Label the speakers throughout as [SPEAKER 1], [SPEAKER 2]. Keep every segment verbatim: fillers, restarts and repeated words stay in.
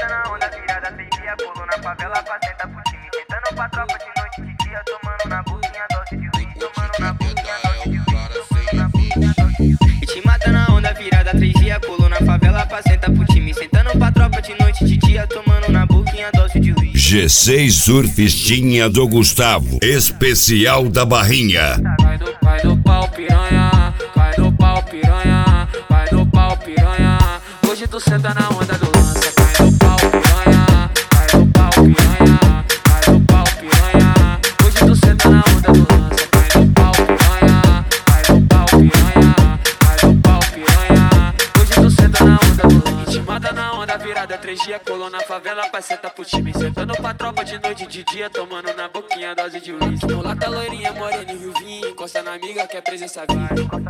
[SPEAKER 1] mata na onda virada, três dias pulo na favela pra sentar pro time. Sentando pra tropa de noite e de dia, tomando na boquinha dose de uísque, tomando na boquinha dose de uísque, tomando na boquinha dose de uísque. E te mata na onda virada, três dias pulo na favela pra sentar pro time. Sentando pra tropa de noite e de dia, tomando na boquinha dose de uísque.
[SPEAKER 2] G seis Surfistinha do Gustavo, especial da Barrinha.
[SPEAKER 3] Vai no, vai no pau piranha, vai no pau piranha, vai no pau piranha. Hoje tu senta na onda do lança. Vai no pau piranha, vai no pau piranha, vai no pau piranha. Hoje tu senta na onda do lança. Vai no pau piranha, vai no pau piranha, vai no pau piranha. Hoje tu senta na onda do lança. Te mata na onda virada, três dias colou na favela pra sentar pro time. Sentando pra tropa de noite e de dia, tomando na boquinha dose de uísque. Mulata loirinha, morena e ruivinha, encosta na amiga que é presença viva.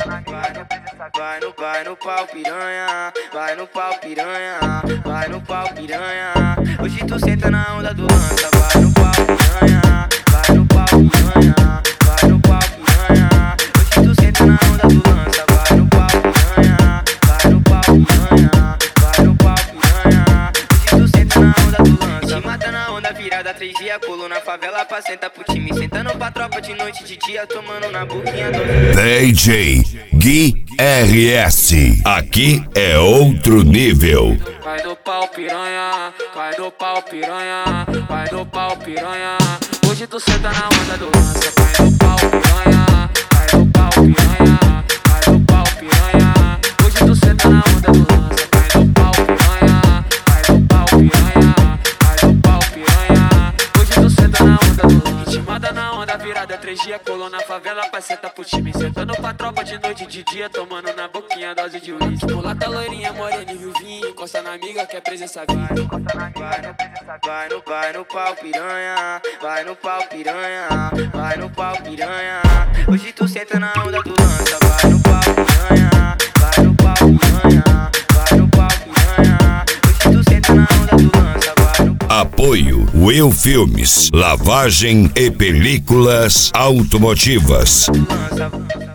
[SPEAKER 1] Vai no, vai no pau piranha, vai no pau piranha, vai no pau piranha. Hoje tu senta na onda do lança. Vai no pau piranha, vai no pau piranha, vai no pau piranha. Hoje tu senta na onda do lança. Vai no pau piranha, vai no pau piranha, vai no pau piranha. Hoje tu senta na onda do lança. Te mata na onda virada, três dias pulo na favela pra sentar pro time. Sentando pra tropa de noite e de dia, tomando na boquinha do
[SPEAKER 2] D J Gui R S, aqui é outro nível.
[SPEAKER 3] Vai no pau piranha, vai no pau piranha, vai no pau piranha. Hoje tu senta na onda do lança. Vai no pau piranha, vai no pau piranha, vai no pau piranha. Hoje tu senta na onda do lança. Vai no pau piranha, vai no pau piranha, vai no pau piranha. Hoje tu senta na onda do lança. Te mata na onda virada, três dias colou na favela pra sentar pro time. Sentando pra tropa de noite e de dia, tomando na boquinha dose de uísque. Mulata loirinha, morena e ruivinha, encosta na amiga que é presença viva.
[SPEAKER 1] Vai no, vai no pau piranha, vai no pau piranha, vai no pau piranha. Hoje tu senta na onda do lança. Vai no pau piranha, vai no pau piranha, vai no pau piranha. Hoje tu senta na onda do lança. Vai no
[SPEAKER 2] Apoio Will Filmes, lavagem e películas automotivas.
[SPEAKER 1] lança.